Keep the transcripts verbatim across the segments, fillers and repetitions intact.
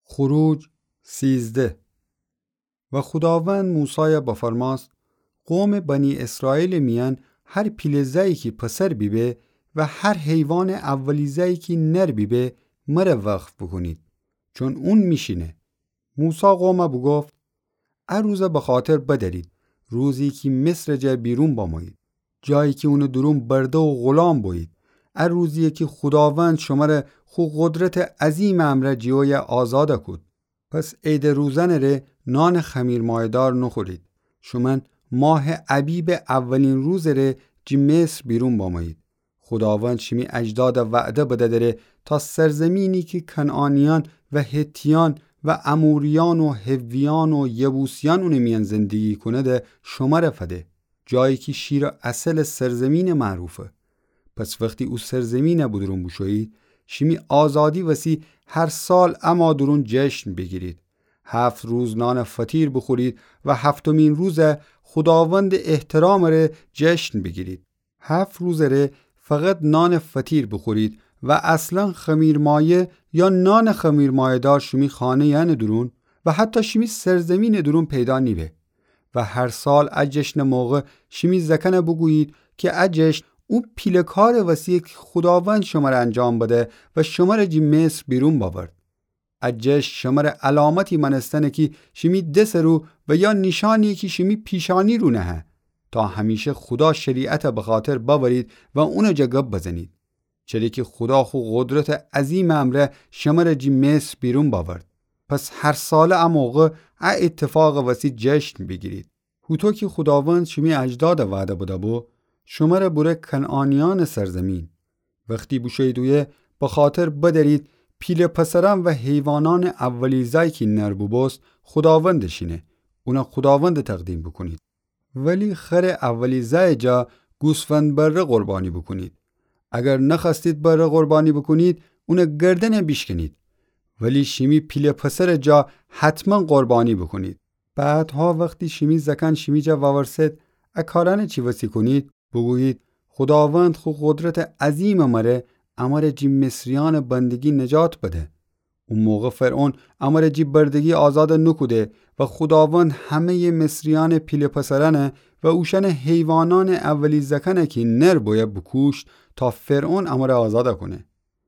خروج سیزده. و خداوند موسی با فرماست قوم بنی اسرائیل میان هر پیلزه‌ای که پسر بیبه و هر حیوان اولیزه‌ای که نر بیبه مره وقف بکنید چون اون میشینه. موسی قوم بو گفت ار روز به خاطر بدارید روزی که مصر جا بیرون بامایید جایی که اونو درون برده و غلام بوید. ار روزی که خداوند شماره خو قدرت عظیم امره جیوی آزاده کود. پس عید روزن ره نان خمیر مایدار نخورید. شمن ماه عبیب اولین روز ره جی مصر بیرون بامایید. خداوند شمی اجداد وعده بده داره تا سرزمینی که کنعانیان و هتیان و اموریان و حویان و یبوسیان اون میان زندگی کنه ده شما رفته جایی که شیر اصل سرزمین معروفه. پس وقتی او سرزمین بودرون بوشوید شمی آزادی وسی هر سال اما درون جشن بگیرید. هفت روز نان فطیر بخورید و هفتمین روز خداوند احترام ره جشن بگیرید. هفت روز ره فقط نان فطیر بخورید و اصلا خمیر مایه یا نان خمیر مایه دار شمی خانه یعنی درون و حتی شمی سرزمین درون پیدا نیبه. و هر سال اجشن موقع شمی زکنه بگویید که اجشن او پیلکار وسیع که خداوند شما را انجام بده و شما را جی مصر بیرون باورد. اجش شما را علامتی منستنه که شمی دست رو و یا نشانی که شمی پیشانی رو نه تا همیشه خدا شریعت به خاطر باورید و اونو جگب بزنید. چری که خدا خو قدرت عظیم امره شما را جی مصر بیرون باورد. پس هر سال اموقع اتفاق وسیع جشن بگیرید. هوتو که خداوند شمی اجداد وعده بوده بو شما را بوره کنعانیان سرزمین. وقتی بوشیدویه به خاطر بدارید پیل پسران و حیوانان اولیزای که نربو باست خداوندشینه. اونا خداوند تقدیم بکنید. ولی خر اولیزای جا گوسفند بره قربانی بکنید. اگر نخواستید بره قربانی بکنید اونا گردن بیشکنید. ولی شمی پیل پسر جا حتما قربانی بکنید. بعدها وقتی شمی زکن شمی جا وورست اکارانه چی وسی کنید بگویید خداوند خو قدرت عظیم مره امر جی مصریان بندگی نجات بده. اون موقع فرعون امر جی بردگی آزاد نکوده و خداوند همه مصریان پیل پسرانه و اوشن حیوانان اولی زکنه که نر باید بکوشت تا فرعون امر آزاد کنه.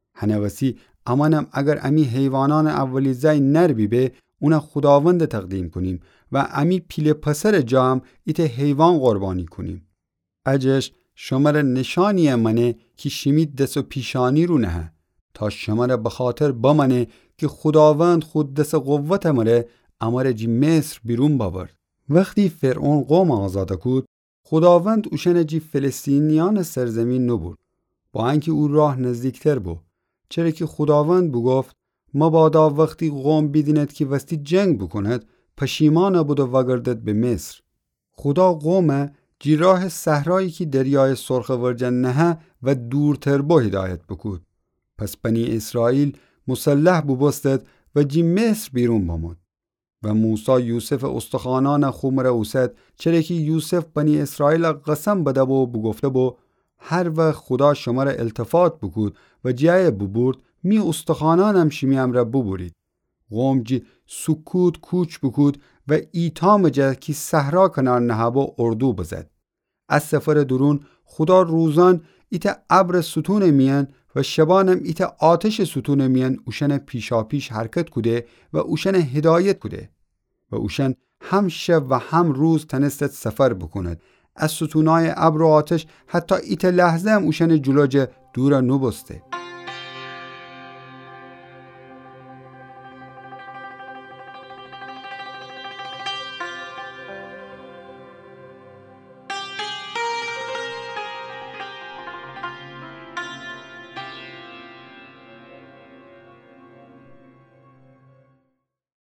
هنوسی امانم اگر امی حیوانان اولی زی نر بیبه اونا خداوند تقدیم کنیم و امی پیل پسر جام ایت حیوان قربانی کنیم. اجش شماره نشانی منه که شمید دست و پیشانی رو نه تا شماره بخاطر بمانه که خداوند خود دست قوت مره امر جی مصر بیرون باورد. وقتی فرعون قوم آزاده کود خداوند اوشن جی فلسطینیان سرزمین نبود با اینکه او راه نزدیکتر بو. چرا که خداوند بگفت مبادا وقتی قوم بیدیند که وستی جنگ بکند پشیمان بود و وگردد به مصر. خدا قوم جی راه صحرایی که دریای سرخ ورجن نه و دورتر بو هدایت بکود. پس بنی اسرائیل مسلح بو بستد و جی مصر بیرون بامد. و موسی یوسف استخانان خومر اوسد چرا که یوسف بنی اسرائیل قسم بده بو بگفته بو هر وقت خدا شما را التفات بکود و جای ببورد می استخانانم شمی امره ببورید. قوم جی سکوت کوچ بکود و ایتام جا که صحرا کنار نهبا اردو بزد. از سفر درون خدا روزان ایت ابر ستون میان و شبانم ایت آتش ستون میان اوشن پیشا پیش حرکت کده و اوشن هدایت کده و اوشن هم شب و هم روز تنستت سفر بکند. از ستونای ابر و آتش حتی ایت لحظه هم اوشن جلوجه دور نبسته.